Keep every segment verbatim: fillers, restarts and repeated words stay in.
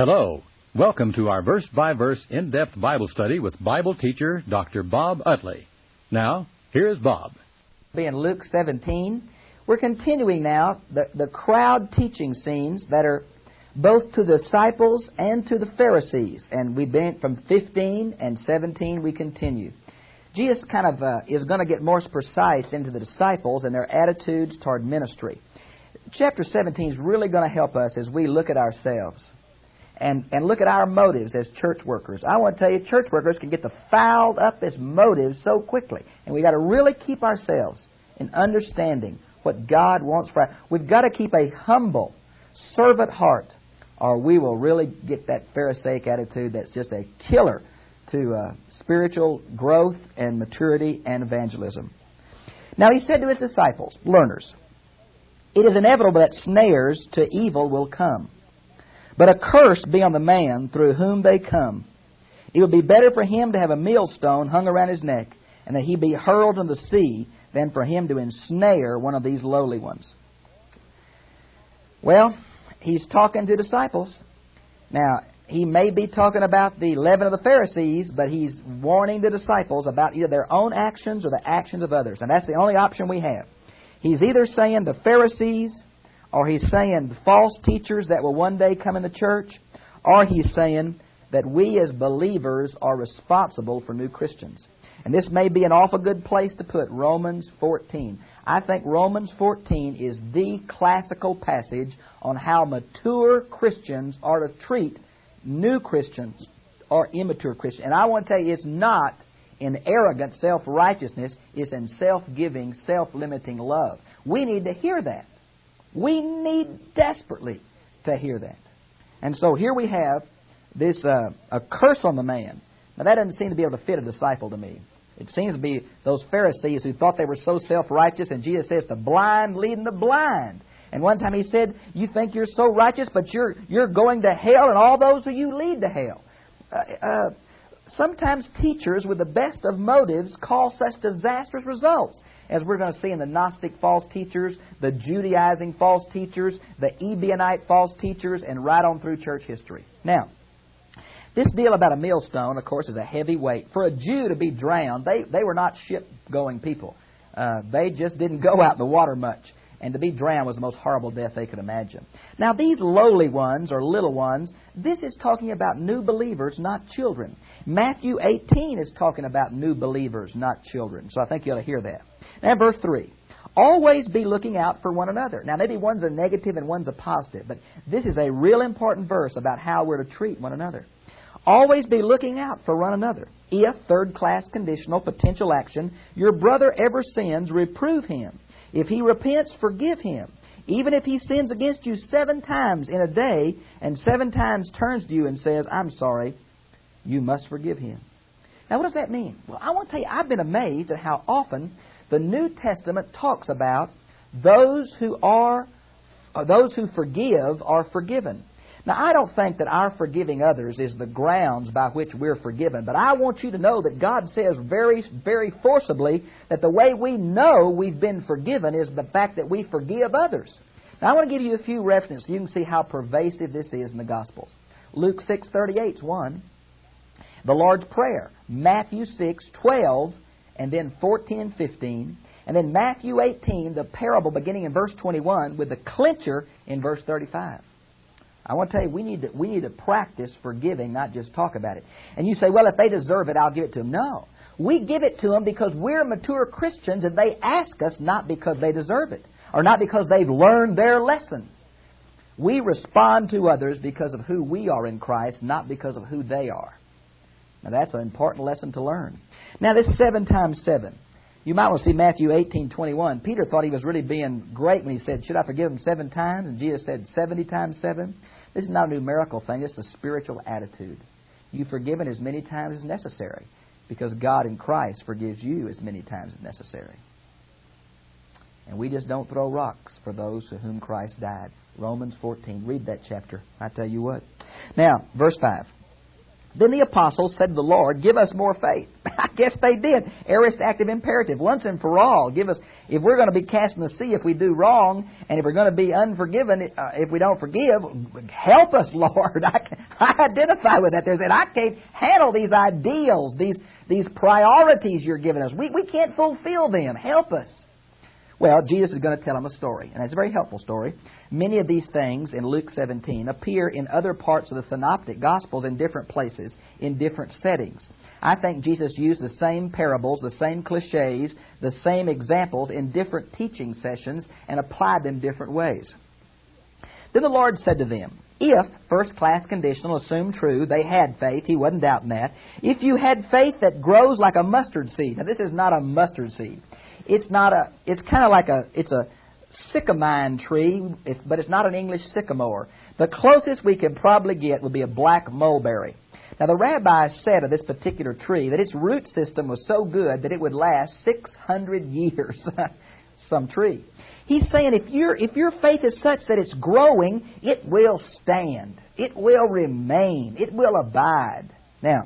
Hello. Welcome to our verse-by-verse in-depth Bible study with Bible teacher Doctor Bob Utley. Now, here's Bob. In Luke seventeen, we're continuing now the, the crowd teaching scenes that are both to the disciples and to the Pharisees. And we've been from fifteen and seventeen, we continue. Jesus kind of uh, is going to get more precise into the disciples and their attitudes toward ministry. Chapter seventeen is really going to help us as we look at ourselves and, and look at our motives as church workers. I want to tell you, church workers can get the fouled up as motives so quickly. And we've got to really keep ourselves in understanding what God wants for us. We've got to keep a humble, servant heart, or we will really get that Pharisaic attitude that's just a killer to uh, spiritual growth and maturity and evangelism. Now he said to his disciples, learners, it is inevitable that snares to evil will come, but a curse be on the man through whom they come. It would be better for him to have a millstone hung around his neck, and that he be hurled into the sea, than for him to ensnare one of these lowly ones. Well, he's talking to disciples. Now, he may be talking about the leaven of the Pharisees, but he's warning the disciples about either their own actions or the actions of others. And that's the only option we have. He's either saying the Pharisees, or he's saying the false teachers that will one day come in the church, or he's saying that we as believers are responsible for new Christians. And this may be an awful good place to put Romans fourteen. I think Romans fourteen is the classical passage on how mature Christians are to treat new Christians or immature Christians. And I want to tell you, it's not in arrogant self-righteousness. It's in self-giving, self-limiting love. We need to hear that. We need desperately to hear that. And so here we have this uh, a curse on the man. Now that doesn't seem to be able to fit a disciple to me. It seems to be those Pharisees who thought they were so self-righteous, and Jesus says, the blind leading the blind. And one time he said, you think you're so righteous, but you're you're going to hell, and all those who you lead to hell. Uh, uh, sometimes teachers with the best of motives cause such disastrous results, as we're going to see in the Gnostic false teachers, the Judaizing false teachers, the Ebionite false teachers, and right on through church history. Now, this deal about a millstone, of course, is a heavy weight. For a Jew to be drowned, they, they were not ship-going people. Uh, they just didn't go out in the water much. And to be drowned was the most horrible death they could imagine. Now, these lowly ones, or little ones, this is talking about new believers, not children. Matthew eighteen is talking about new believers, not children. So I think you ought to hear that. Now, verse three. Always be looking out for one another. Now, maybe one's a negative and one's a positive, but this is a real important verse about how we're to treat one another. Always be looking out for one another. If, third-class conditional potential action, your brother ever sins, reprove him. If he repents, forgive him. Even if he sins against you seven times in a day, and seven times turns to you and says, I'm sorry, you must forgive him. Now, what does that mean? Well, I want to tell you, I've been amazed at how often the New Testament talks about those who are, or those who forgive are forgiven. Now, I don't think that our forgiving others is the grounds by which we're forgiven, but I want you to know that God says very, very forcibly that the way we know we've been forgiven is the fact that we forgive others. Now, I want to give you a few references so you can see how pervasive this is in the Gospels. Luke six thirty-eight is one. The Lord's Prayer, Matthew six twelve, and then fourteen and fifteen. And then Matthew eighteen, the parable beginning in verse twenty-one, with the clincher in verse thirty-five. I want to tell you, we need to, we need to practice forgiving, not just talk about it. And you say, well, if they deserve it, I'll give it to them. No. We give it to them because we're mature Christians, and they ask us not because they deserve it, or not because they've learned their lesson. We respond to others because of who we are in Christ, not because of who they are. Now, that's an important lesson to learn. Now, this seven times seven. You might want to see Matthew eighteen twenty-one. Peter thought he was really being great when he said, should I forgive him seven times? And Jesus said seventy times seven. This is not a numerical thing. It's a spiritual attitude. You've forgiven as many times as necessary because God in Christ forgives you as many times as necessary. And we just don't throw rocks for those to whom Christ died. Romans fourteen. Read that chapter. I tell you what. Now, verse five. Then the apostles said to the Lord, give us more faith. I guess they did. Aorist active imperative, once and for all. Give us, if we're going to be cast in the sea if we do wrong, and if we're going to be unforgiven uh, if we don't forgive, help us, Lord. I, I identify with that. There's that I can't handle these ideals, these these priorities you're giving us. We, we can't fulfill them. Help us. Well, Jesus is going to tell them a story, and it's a very helpful story. Many of these things in Luke seventeen appear in other parts of the Synoptic Gospels in different places, in different settings. I think Jesus used the same parables, the same cliches, the same examples in different teaching sessions and applied them different ways. Then the Lord said to them, if, first-class conditional, assume true, they had faith, He wasn't doubting that. If you had faith that grows like a mustard seed. Now, this is not a mustard seed. It's not a, it's kind of like a, it's a sycamine tree, but it's not an English sycamore. The closest we could probably get would be a black mulberry. Now, the rabbi said of this particular tree that its root system was so good that it would last six hundred years. Some tree. He's saying if your if your faith is such that it's growing, it will stand. It will remain. It will abide. Now,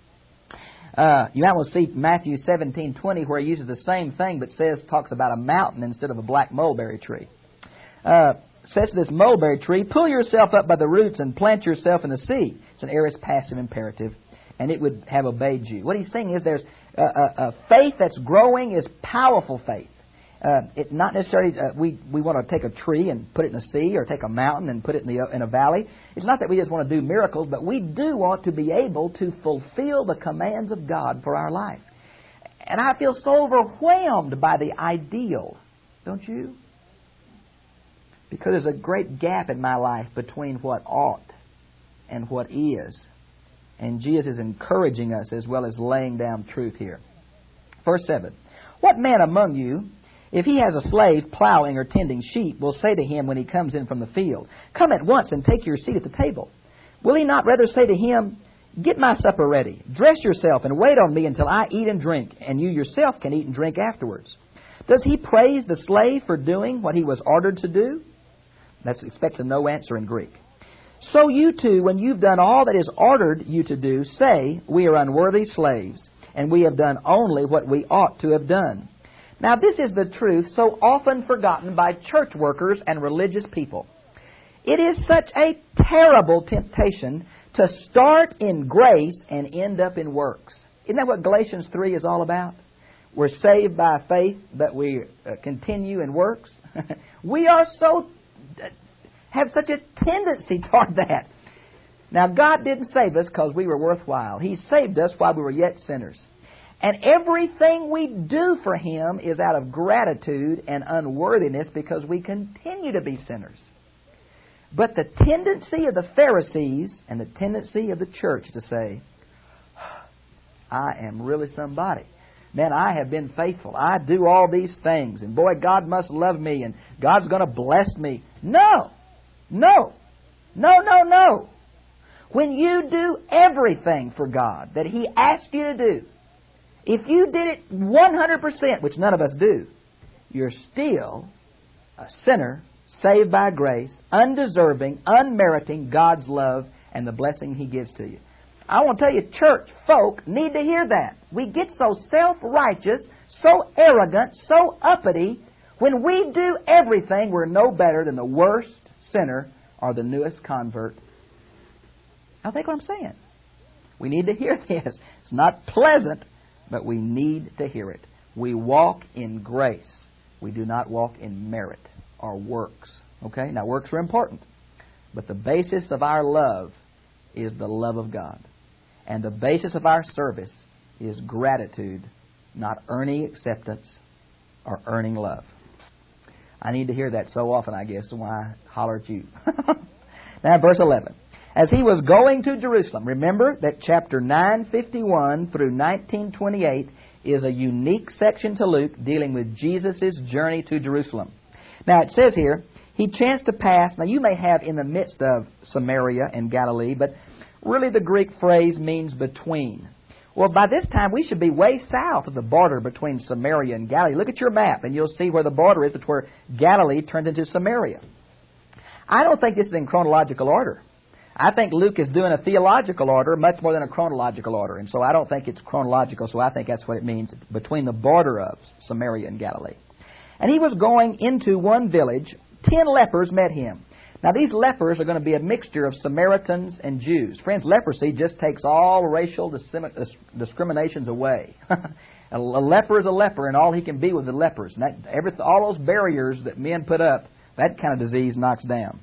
uh, you might want to see Matthew seventeen twenty where he uses the same thing but says talks about a mountain instead of a black mulberry tree. Uh, says to this mulberry tree, pull yourself up by the roots and plant yourself in the sea. It's an aorist passive imperative, and it would have obeyed you. What he's saying is there's a, a, a faith that's growing is powerful faith. Uh, it not necessarily uh, we we want to take a tree and put it in the sea, or take a mountain and put it in the in a valley. It's not that we just want to do miracles, but we do want to be able to fulfill the commands of God for our life. And I feel so overwhelmed by the ideal, don't you? Because there's a great gap in my life between what ought and what is, and Jesus is encouraging us as well as laying down truth here. Verse seven: what man among you, if he has a slave plowing or tending sheep, will say to him when he comes in from the field, come at once and take your seat at the table? Will he not rather say to him, get my supper ready, dress yourself, and wait on me until I eat and drink, and you yourself can eat and drink afterwards? Does he praise the slave for doing what he was ordered to do? That expects a no answer in Greek. So you too, when you've done all that is ordered you to do, say, we are unworthy slaves, and we have done only what we ought to have done. Now, this is the truth so often forgotten by church workers and religious people. It is such a terrible temptation to start in grace and end up in works. Isn't that what Galatians three is all about? We're saved by faith, but we uh, continue in works. We are so, uh, have such a tendency toward that. Now, God didn't save us because we were worthwhile. He saved us while we were yet sinners. And everything we do for Him is out of gratitude and unworthiness because we continue to be sinners. But the tendency of the Pharisees and the tendency of the church to say, I am really somebody. Man, I have been faithful. I do all these things. And boy, God must love me and God's going to bless me. No! No! No, no, no! When you do everything for God that He asked you to do, if you did it one hundred percent, which none of us do, you're still a sinner, saved by grace, undeserving, unmeriting God's love and the blessing He gives to you. I want to tell you, church folk need to hear that. We get so self-righteous, so arrogant, so uppity. When we do everything, we're no better than the worst sinner or the newest convert. I think what I'm saying. We need to hear this. It's not pleasant, but we need to hear it. We walk in grace. We do not walk in merit or works. Okay? Now, works are important. But the basis of our love is the love of God. And the basis of our service is gratitude, not earning acceptance or earning love. I need to hear that so often, I guess, when I holler at you. Now, verse eleven. As he was going to Jerusalem, remember that chapter nine fifty-one through nineteen twenty-eight is a unique section to Luke dealing with Jesus' journey to Jerusalem. Now, it says here, he chanced to pass. Now, you may have in the midst of Samaria and Galilee, but really the Greek phrase means between. Well, by this time, we should be way south of the border between Samaria and Galilee. Look at your map, and you'll see where the border is, but where Galilee turned into Samaria. I don't think this is in chronological order. I think Luke is doing a theological order much more than a chronological order. And so I don't think it's chronological, so I think that's what it means, between the border of Samaria and Galilee. And he was going into one village. Ten lepers met him. Now, these lepers are going to be a mixture of Samaritans and Jews. Friends, leprosy just takes all racial discriminations away. A leper is a leper, and all he can be with the lepers. And that, every, all those barriers that men put up, that kind of disease knocks down.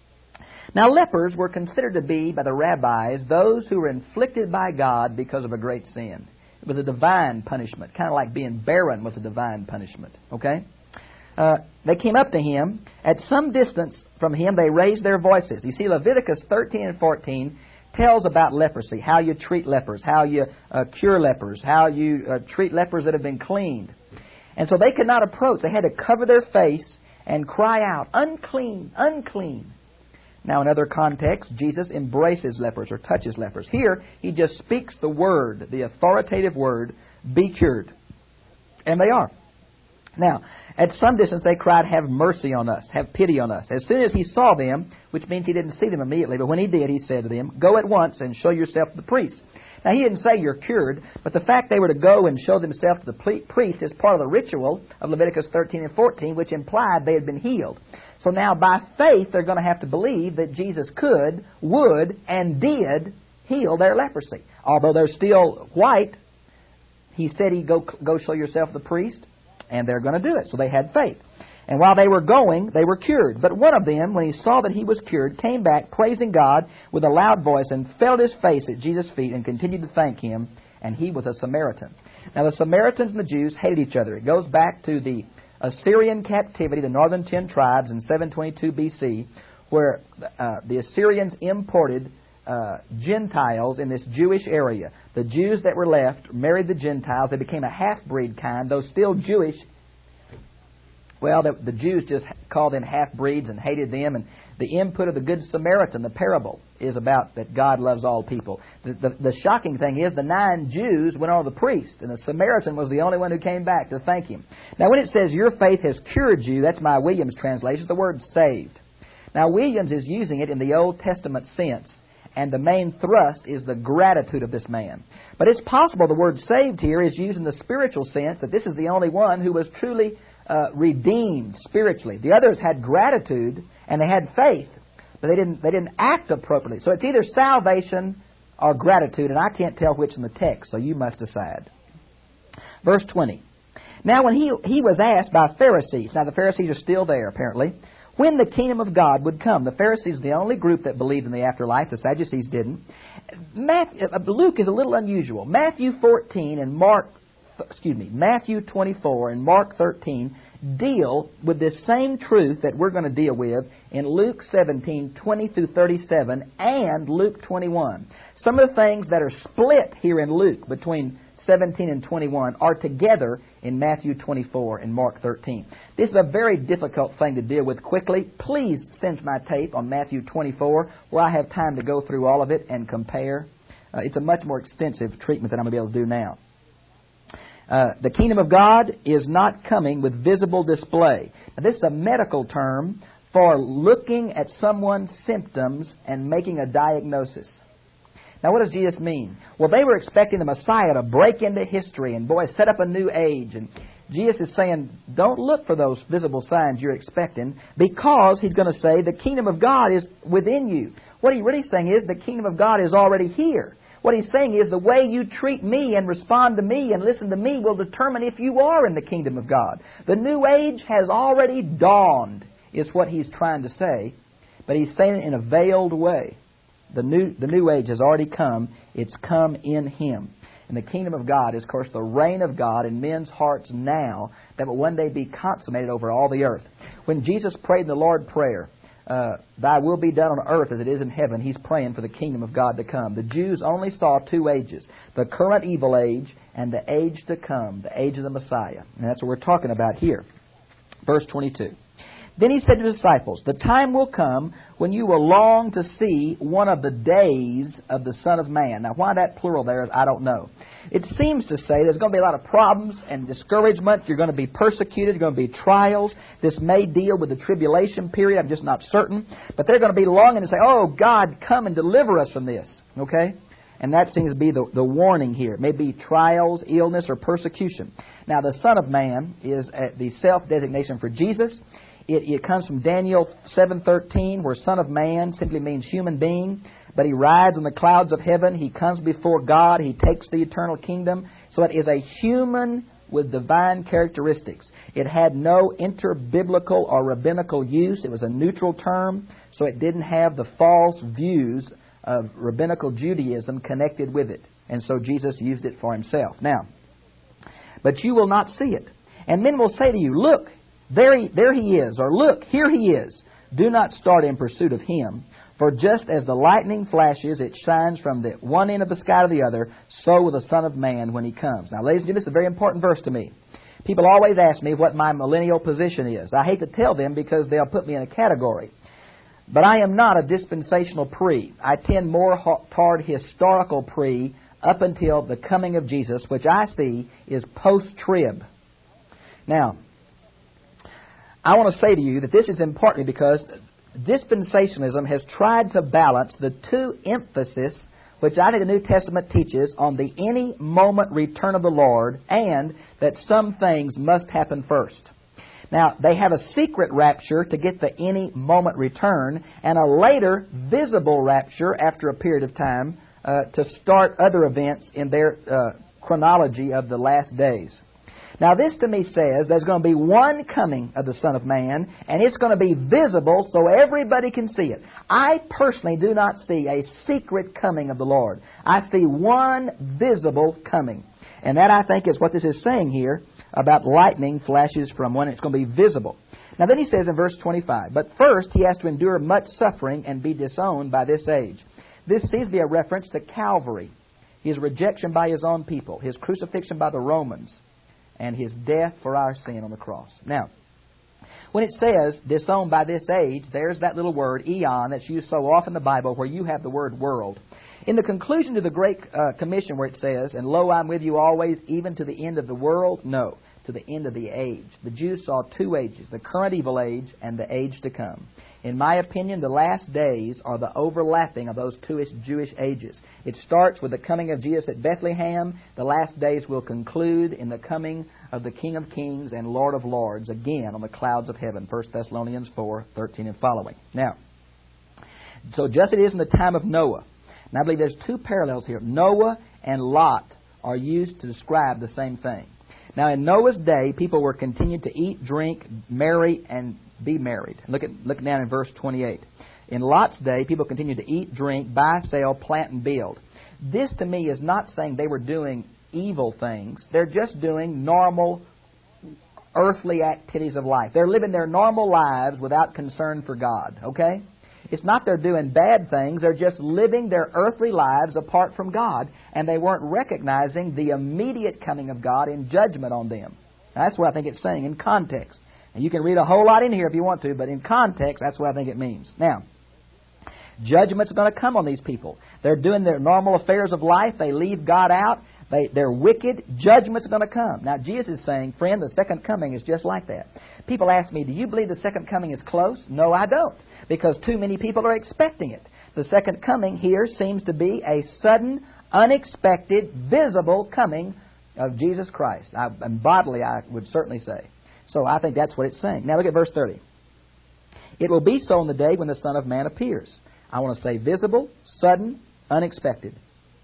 Now, lepers were considered to be, by the rabbis, those who were inflicted by God because of a great sin. It was a divine punishment, kind of like being barren was a divine punishment. Okay? Uh, they came up to him. At some distance from him, they raised their voices. You see, Leviticus thirteen and fourteen tells about leprosy, how you treat lepers, how you uh, cure lepers, how you uh, treat lepers that have been cleaned. And so they could not approach. They had to cover their face and cry out, "Unclean, unclean." Now, in other contexts, Jesus embraces lepers or touches lepers. Here, he just speaks the word, the authoritative word, "Be cured." And they are. Now, at some distance they cried, "Have mercy on us, have pity on us." As soon as he saw them, which means he didn't see them immediately, but when he did, he said to them, "Go at once and show yourself to the priest." Now, he didn't say you're cured, but the fact they were to go and show themselves to the priest is part of the ritual of Leviticus thirteen and fourteen, which implied they had been healed. So now, by faith, they're going to have to believe that Jesus could, would, and did heal their leprosy. Although they're still white, he said he'd go, go show yourself to the priest. And they're going to do it. So they had faith. And while they were going, they were cured. But one of them, when he saw that he was cured, came back praising God with a loud voice and fell his face at Jesus' feet and continued to thank him. And he was a Samaritan. Now the Samaritans and the Jews hated each other. It goes back to the Assyrian captivity, the northern ten tribes in seven twenty-two B C, where uh, the Assyrians imported Uh, Gentiles in this Jewish area. The Jews that were left married the Gentiles. They became a half-breed kind, though still Jewish. Well, the, the Jews just called them half-breeds and hated them. And the input of the Good Samaritan, the parable, is about that God loves all people. The, the, the shocking thing is the nine Jews went on to the priest, and the Samaritan was the only one who came back to thank him. Now, when it says, "Your faith has cured you," that's my Williams translation, the word "saved." Now, Williams is using it in the Old Testament sense. And the main thrust is the gratitude of this man. But it's possible the word "saved" here is used in the spiritual sense, that this is the only one who was truly uh, redeemed spiritually. The others had gratitude and they had faith, but they didn't they didn't act appropriately. So it's either salvation or gratitude, and I can't tell which in the text, so you must decide. Verse twenty. Now when he, he was asked by Pharisees, now the Pharisees are still there apparently, when the kingdom of God would come. The Pharisees are the only group that believed in the afterlife. The Sadducees didn't. Matthew, Luke is a little unusual. Matthew fourteen and Mark, excuse me, Matthew twenty-four and Mark thirteen deal with this same truth that we're going to deal with in Luke seventeen, twenty through thirty-seven, and Luke twenty-one. Some of the things that are split here in Luke between seventeen and twenty-one are together in Matthew twenty-four and Mark thirteen. This is a very difficult thing to deal with quickly. Please send my tape on Matthew twenty-four where I have time to go through all of it and compare. Uh, it's a much more extensive treatment than I'm going to be able to do now. Uh, the kingdom of God is not coming with visible display. Now, this is a medical term for looking at someone's symptoms and making a diagnosis. Now, what does Jesus mean? Well, they were expecting the Messiah to break into history and, boy, set up a new age. And Jesus is saying, don't look for those visible signs you're expecting, because he's going to say the kingdom of God is within you. What he's really saying is the kingdom of God is already here. What he's saying is the way you treat me and respond to me and listen to me will determine if you are in the kingdom of God. The new age has already dawned, is what he's trying to say, but he's saying it in a veiled way. The new, the new age has already come. It's come in him. And the kingdom of God is, of course, the reign of God in men's hearts now that will one day be consummated over all the earth. When Jesus prayed in the Lord's Prayer, uh, Thy will be done on earth as it is in heaven, he's praying for the kingdom of God to come. The Jews only saw two ages, the current evil age and the age to come, the age of the Messiah. And that's what we're talking about here. Verse twenty-two. Then he said to the disciples, the time will come when you will long to see one of the days of the Son of Man. Now, why that plural there is, I don't know. It seems to say there's going to be a lot of problems and discouragement. You're going to be persecuted. There are going to be trials. This may deal with the tribulation period. I'm just not certain. But they're going to be longing to say, oh, God, come and deliver us from this. Okay? And that seems to be the, the warning here. It may be trials, illness, or persecution. Now, the Son of Man is uh, the self-designation for Jesus. It, it comes from Daniel seven thirteen, where Son of Man simply means human being. But He rides on the clouds of heaven. He comes before God. He takes the eternal kingdom. So it is a human with divine characteristics. It had no inter-biblical or rabbinical use. It was a neutral term, so it didn't have the false views of rabbinical Judaism connected with it. And so Jesus used it for Himself. Now, but you will not see it. And men will say to you, look, there he, there he is, or look, here He is. Do not start in pursuit of Him. For just as the lightning flashes, it shines from the one end of the sky to the other, so will the Son of Man when He comes. Now, ladies and gentlemen, this is a very important verse to me. People always ask me what my millennial position is. I hate to tell them because they'll put me in a category. But I am not a dispensational pre. I tend more toward historical pre up until the coming of Jesus, which I see is post-trib. Now, I want to say to you that this is important because dispensationalism has tried to balance the two emphasis which I think the New Testament teaches on the any moment return of the Lord and that some things must happen first. Now, they have a secret rapture to get the any moment return and a later visible rapture after a period of time uh, to start other events in their uh, chronology of the last days. Now, this to me says there's going to be one coming of the Son of Man, and it's going to be visible so everybody can see it. I personally do not see a secret coming of the Lord. I see one visible coming. And that, I think, is what this is saying here about lightning flashes from one. It's going to be visible. Now, then he says in verse twenty-five, but first he has to endure much suffering and be disowned by this age. This seems to be a reference to Calvary, His rejection by His own people, His crucifixion by the Romans, and His death for our sin on the cross. Now, when it says disowned by this age, there's that little word, eon, that's used so often in the Bible where you have the word world. In the conclusion to the Great uh, Commission where it says, and lo, I'm with you always, even to the end of the world, no, to the end of the age. The Jews saw two ages, the current evil age and the age to come. In my opinion, the last days are the overlapping of those two Jewish ages. It starts with the coming of Jesus at Bethlehem. The last days will conclude in the coming of the King of Kings and Lord of Lords, again on the clouds of heaven, First Thessalonians four thirteen and following. Now, so just as it is in the time of Noah, and I believe there's two parallels here. Noah and Lot are used to describe the same thing. Now, in Noah's day, people were continued to eat, drink, marry, and be married. Look at look down in verse twenty-eight. In Lot's day, people continued to eat, drink, buy, sell, plant, and build. This, to me, is not saying they were doing evil things. They're just doing normal earthly activities of life. They're living their normal lives without concern for God. Okay? It's not they're doing bad things. They're just living their earthly lives apart from God, and they weren't recognizing the immediate coming of God in judgment on them. That's what I think it's saying in context. And you can read a whole lot in here if you want to, but in context, that's what I think it means. Now, judgment's going to come on these people. They're doing their normal affairs of life. They leave God out. They, they're wicked. Judgment's going to come. Now, Jesus is saying, friend, the second coming is just like that. People ask me, do you believe the second coming is close? No, I don't, because too many people are expecting it. The second coming here seems to be a sudden, unexpected, visible coming of Jesus Christ. I, and bodily, I would certainly say. So I think that's what it's saying. Now look at verse thirty. It will be so in the day when the Son of Man appears. I want to say visible, sudden, unexpected.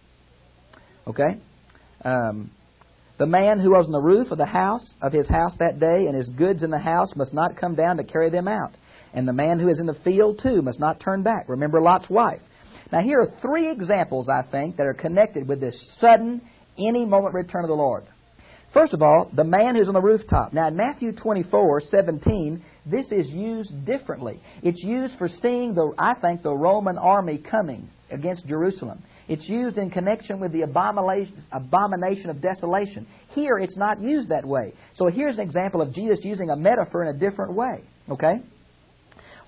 Okay? Um, the man who was on the roof of the house, of his house that day, and his goods in the house must not come down to carry them out. And the man who is in the field, too, must not turn back. Remember Lot's wife. Now here are three examples, I think, that are connected with this sudden, any moment return of the Lord. First of all, the man who's on the rooftop. Now, in Matthew twenty-four seventeen, this is used differently. It's used for seeing, the, I think, the Roman army coming against Jerusalem. It's used in connection with the abomination, abomination of desolation. Here, it's not used that way. So here's an example of Jesus using a metaphor in a different way. Okay?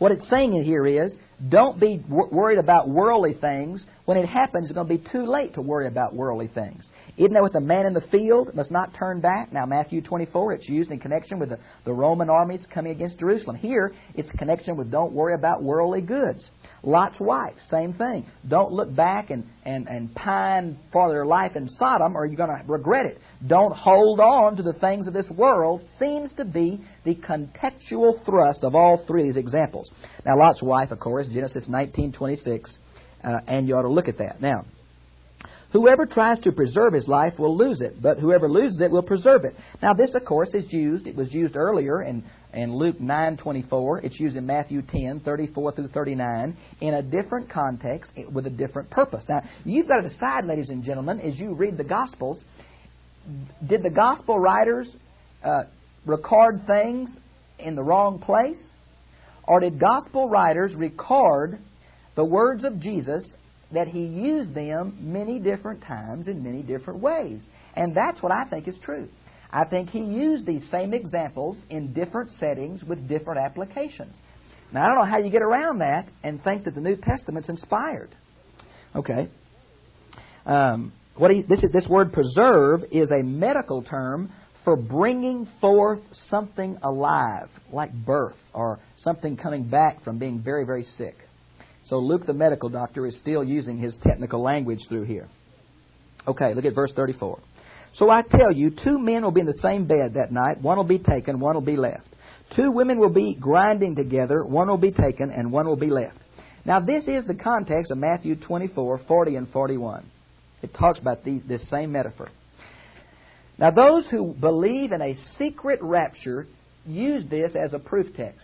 What it's saying here is, don't be w- worried about worldly things. When it happens, it's going to be too late to worry about worldly things. Isn't that with the man in the field must not turn back? Now, Matthew twenty-four, it's used in connection with the, the Roman armies coming against Jerusalem. Here, it's in connection with don't worry about worldly goods. Lot's wife, same thing. Don't look back and, and, and pine for their life in Sodom, or you're going to regret it. Don't hold on to the things of this world seems to be the contextual thrust of all three of these examples. Now, Lot's wife, of course, Genesis nineteen twenty-six, uh, and you ought to look at that. Now, whoever tries to preserve his life will lose it, but whoever loses it will preserve it. Now, this, of course, is used. It was used earlier in, in Luke nine twenty-four. It's used in Matthew ten thirty-four through thirty-nine in a different context with a different purpose. Now, you've got to decide, ladies and gentlemen, as you read the Gospels, did the Gospel writers uh, record things in the wrong place? Or did Gospel writers record the words of Jesus that He used them many different times in many different ways? And that's what I think is true. I think He used these same examples in different settings with different applications. Now, I don't know how you get around that and think that the New Testament's inspired. Okay. Um, what he, this, is, this word preserve is a medical term for bringing forth something alive, like birth or something coming back from being very, very sick. So Luke, the medical doctor, is still using his technical language through here. Okay, look at verse thirty-four. So I tell you, two men will be in the same bed that night. One will be taken, one will be left. Two women will be grinding together. One will be taken, and one will be left. Now, this is the context of Matthew twenty-four, forty, and forty-one. It talks about these, this same metaphor. Now, those who believe in a secret rapture use this as a proof text.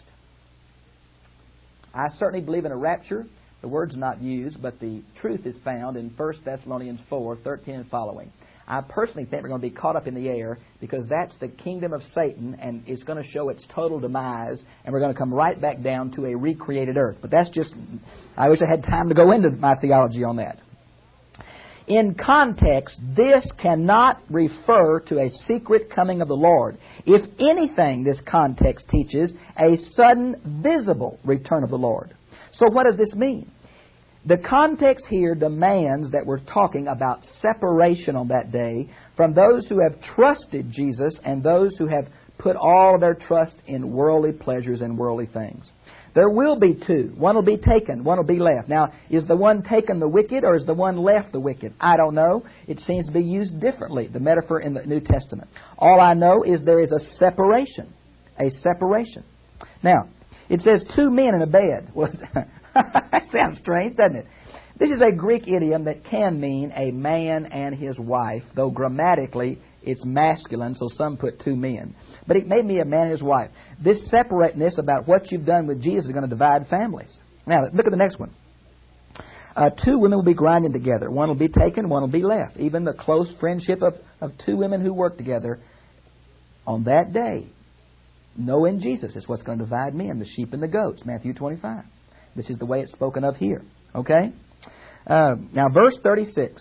I certainly believe in a rapture. The word's not used, but the truth is found in First Thessalonians four, thirteen and following. I personally think we're going to be caught up in the air because that's the kingdom of Satan, and it's going to show its total demise, and we're going to come right back down to a recreated earth. But that's just, I wish I had time to go into my theology on that. In context, this cannot refer to a secret coming of the Lord. If anything, this context teaches a sudden, visible return of the Lord. So what does this mean? The context here demands that we're talking about separation on that day from those who have trusted Jesus and those who have put all their trust in worldly pleasures and worldly things. There will be two. One will be taken, one will be left. Now, is the one taken the wicked or is the one left the wicked? I don't know. It seems to be used differently, the metaphor in the New Testament. All I know is there is a separation. A separation. Now, it says two men in a bed. Well, that sounds strange, doesn't it? This is a Greek idiom that can mean a man and his wife, though grammatically it's masculine, so some put two men. But it may be a man and his wife. This separateness about what you've done with Jesus is going to divide families. Now, look at the next one. Uh, two women will be grinding together. One will be taken, one will be left. Even the close friendship of, of two women who work together on that day, knowing Jesus is what's going to divide men, the sheep and the goats, Matthew twenty-five. This is the way it's spoken of here. Okay? Uh, now, verse thirty-six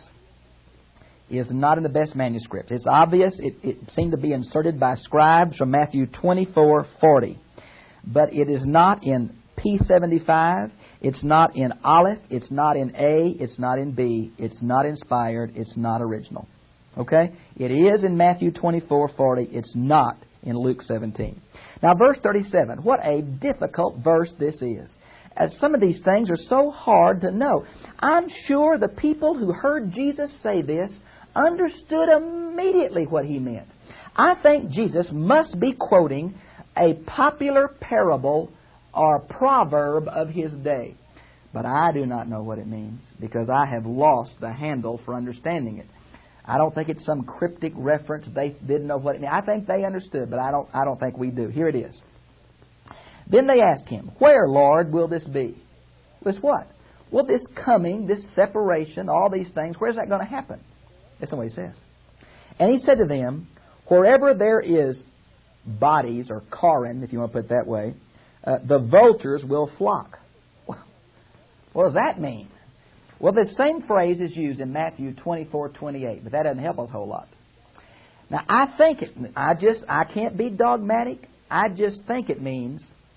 is not in the best manuscript. It's obvious. It, it seemed to be inserted by scribes from Matthew twenty-four forty. But it is not in P seventy-five. It's not in Aleph. It's not in A. It's not in B. It's not inspired. It's not original. Okay? It is in Matthew twenty-four forty. It's not in Luke seventeen. Now, verse thirty-seven. What a difficult verse this is. As some of these things are so hard to know. I'm sure the people who heard Jesus say this understood immediately what He meant. I think Jesus must be quoting a popular parable or proverb of His day. But I do not know what it means because I have lost the handle for understanding it. I don't think it's some cryptic reference. They didn't know what it meant. I think they understood, but I don't, I don't think we do. Here it is. Then they asked Him, "Where, Lord, will this be?" This what? Well, this coming, this separation, all these things, where's that going to happen? That's not what He says. And He said to them, "Wherever there is bodies, or Korin, if you want to put it that way, uh, the vultures will flock." What does that mean? Well, the same phrase is used in Matthew twenty-four twenty-eight, but that doesn't help us a whole lot. Now, I think it, I just, I can't be dogmatic. I just think it means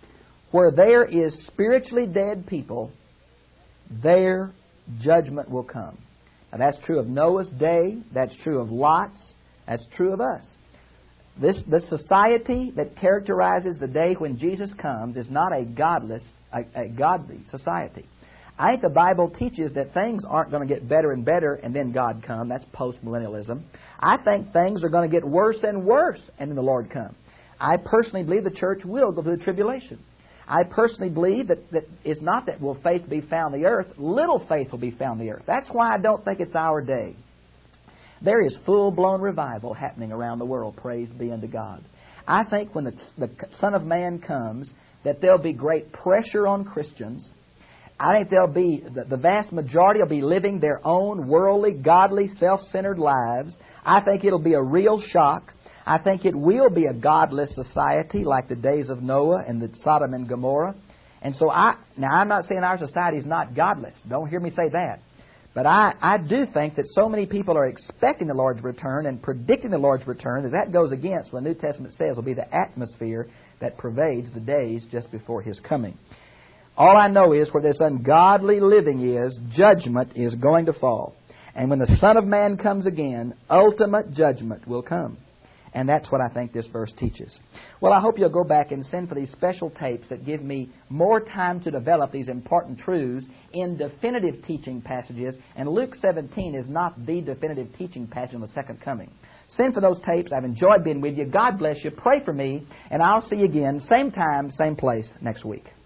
where there is spiritually dead people, there judgment will come. Now that's true of Noah's day, that's true of Lot's, that's true of us. This the society that characterizes the day when Jesus comes is not a godless, a, a godly society. I think the Bible teaches that things aren't going to get better and better and then God come. That's postmillennialism. I think things are going to get worse and worse and then the Lord come. I personally believe the church will go through the tribulation. I personally believe that, that it's not that will faith be found on the earth. Little faith will be found on the earth. That's why I don't think it's our day. There is full-blown revival happening around the world. Praise be unto God. I think when the, the Son of Man comes, that there'll be great pressure on Christians. I think there'll be, the, the vast majority will be living their own worldly, godly, self-centered lives. I think it'll be a real shock. I think it will be a godless society like the days of Noah and the Sodom and Gomorrah. And so I, now I'm not saying our society is not godless. Don't hear me say that. But I, I do think that so many people are expecting the Lord's return and predicting the Lord's return that that goes against what the New Testament says will be the atmosphere that pervades the days just before His coming. All I know is where this ungodly living is, judgment is going to fall. And when the Son of Man comes again, ultimate judgment will come. And that's what I think this verse teaches. Well, I hope you'll go back and send for these special tapes that give me more time to develop these important truths in definitive teaching passages. And Luke seventeen is not the definitive teaching passage on the second coming. Send for those tapes. I've enjoyed being with you. God bless you. Pray for me. And I'll see you again, same time, same place, next week.